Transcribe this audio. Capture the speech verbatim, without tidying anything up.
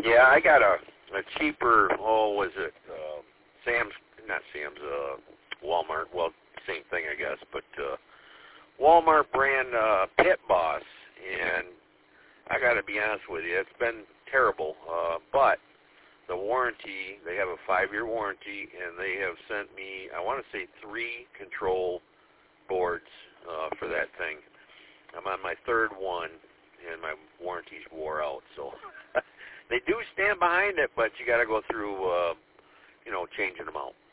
Yeah, I got a, a cheaper, oh, was it uh, Sam's, not Sam's, uh, Walmart, well, same thing, I guess, but uh, Walmart brand uh, Pit Boss, and I got to be honest with you, it's been terrible, uh, but the warranty, they have a five-year warranty, and they have sent me, I want to say, three control boards uh, for that thing. I'm on my third one, and my warranty's wore out, so they do stand behind it, but you got to go through, uh, you know, changing them out.